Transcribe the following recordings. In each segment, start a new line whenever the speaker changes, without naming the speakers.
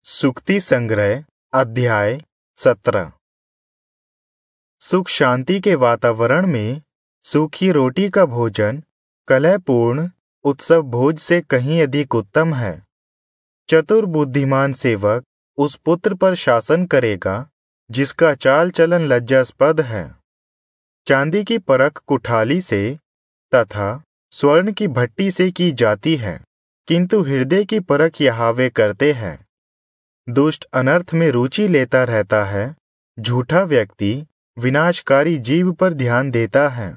सुक्ति संग्रह अध्याय 17। सुख शांति के वातावरण में सूखी रोटी का भोजन कलहपूर्ण उत्सव भोज से कहीं अधिक उत्तम है। चतुर बुद्धिमान सेवक उस पुत्र पर शासन करेगा जिसका चाल चलन लज्जास्पद है। चांदी की परख कुठाली से तथा स्वर्ण की भट्टी से की जाती है, किंतु हृदय की परख यहोवा करते हैं। दुष्ट अनर्थ में रुचि लेता रहता है, झूठा व्यक्ति विनाशकारी जीव पर ध्यान देता है।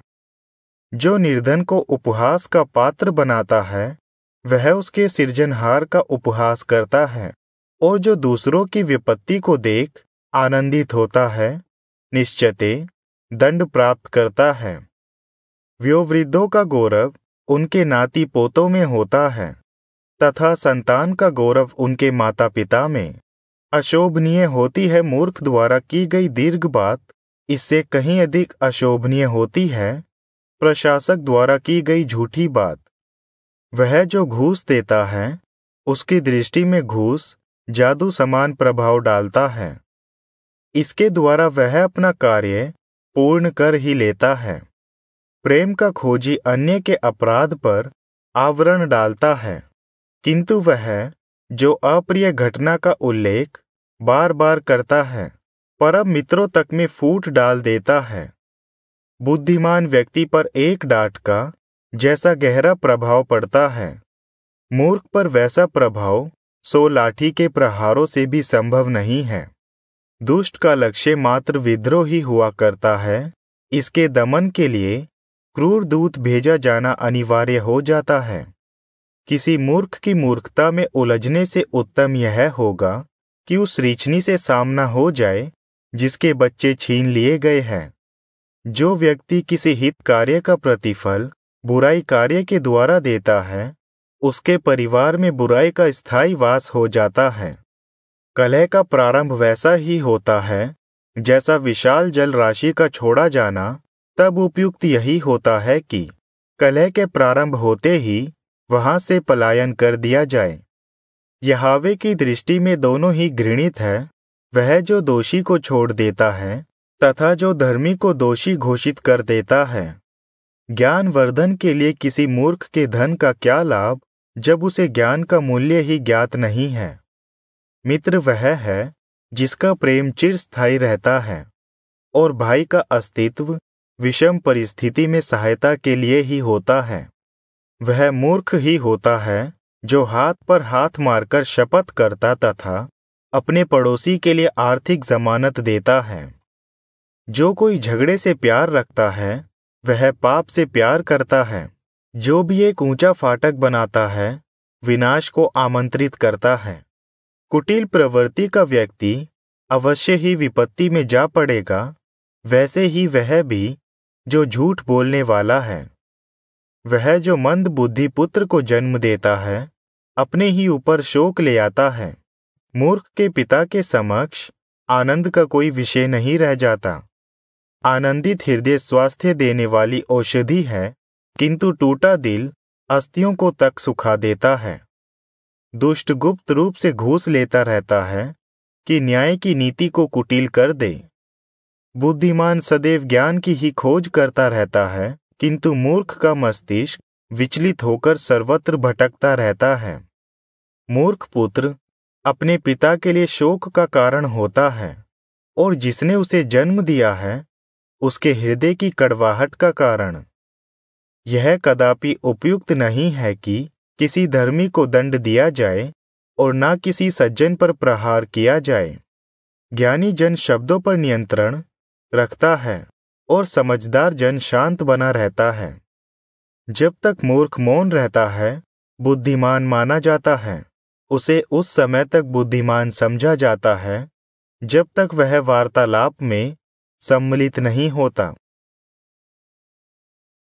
जो निर्धन को उपहास का पात्र बनाता है, वह उसके सृजनहार का उपहास करता है, और जो दूसरों की विपत्ति को देख आनंदित होता है, निश्चयते दंड प्राप्त करता है। वयोवृद्धों का गौरव उनके नाती पोतों में होता है, तथा संतान का गौरव उनके माता पिता में। अशोभनीय होती है मूर्ख द्वारा की गई दीर्घ बात, इससे कहीं अधिक अशोभनीय होती है प्रशासक द्वारा की गई झूठी बात। वह जो घूस देता है, उसकी दृष्टि में घूस जादू समान प्रभाव डालता है। इसके द्वारा वह अपना कार्य पूर्ण कर ही लेता है। प्रेम का खोजी अन्य के अपराध पर आवरण डालता है, किंतु वह जो अप्रिय घटना का उल्लेख बार बार करता है, परम मित्रों तक में फूट डाल देता है। बुद्धिमान व्यक्ति पर एक डांट का जैसा गहरा प्रभाव पड़ता है, मूर्ख पर वैसा प्रभाव 100 लाठी के प्रहारों से भी संभव नहीं है। दुष्ट का लक्ष्य मात्र विद्रोह ही हुआ करता है, इसके दमन के लिए क्रूर दूत भेजा जाना अनिवार्य हो जाता है। किसी मूर्ख की मूर्खता में उलझने से उत्तम यह होगा कि उस रीछनी से सामना हो जाए जिसके बच्चे छीन लिए गए हैं। जो व्यक्ति किसी हित कार्य का प्रतिफल बुराई कार्य के द्वारा देता है, उसके परिवार में बुराई का स्थायी वास हो जाता है। कलह का प्रारंभ वैसा ही होता है जैसा विशाल जल राशि का छोड़ा जाना। तब उपयुक्त यही होता है कि कलह के प्रारंभ होते ही वहां से पलायन कर दिया जाए। यहोवा की दृष्टि में दोनों ही घृणित है, वह जो दोषी को छोड़ देता है तथा जो धर्मी को दोषी घोषित कर देता है। ज्ञानवर्धन के लिए किसी मूर्ख के धन का क्या लाभ, जब उसे ज्ञान का मूल्य ही ज्ञात नहीं है। मित्र वह है जिसका प्रेम चिरस्थायी रहता है, और भाई का अस्तित्व विषम परिस्थिति में सहायता के लिए ही होता है। वह मूर्ख ही होता है जो हाथ पर हाथ मारकर शपथ करता तथा अपने पड़ोसी के लिए आर्थिक जमानत देता है। जो कोई झगड़े से प्यार रखता है, वह पाप से प्यार करता है। जो भी एक ऊंचा फाटक बनाता है, विनाश को आमंत्रित करता है। कुटिल प्रवृत्ति का व्यक्ति अवश्य ही विपत्ति में जा पड़ेगा, वैसे ही वह भी जो झूठ बोलने वाला है। वह जो मंद बुद्धि पुत्र को जन्म देता है, अपने ही ऊपर शोक ले आता है। मूर्ख के पिता के समक्ष आनंद का कोई विषय नहीं रह जाता। आनंदित हृदय स्वास्थ्य देने वाली औषधि है, किंतु टूटा दिल अस्थियों को तक सुखा देता है। दुष्ट गुप्त रूप से घूस लेता रहता है कि न्याय की नीति को कुटिल कर दे। बुद्धिमान सदैव ज्ञान की ही खोज करता रहता है, किंतु मूर्ख का मस्तिष्क विचलित होकर सर्वत्र भटकता रहता है। मूर्ख पुत्र अपने पिता के लिए शोक का कारण होता है, और जिसने उसे जन्म दिया है उसके हृदय की कड़वाहट का कारण। यह कदापि उपयुक्त नहीं है कि किसी धर्मी को दंड दिया जाए और न किसी सज्जन पर प्रहार किया जाए। ज्ञानी जन शब्दों पर नियंत्रण रखता है, और समझदार जन शांत बना रहता है। जब तक मूर्ख मौन रहता है, बुद्धिमान माना जाता है। उसे उस समय तक बुद्धिमान समझा जाता है जब तक वह वार्तालाप में सम्मिलित नहीं होता।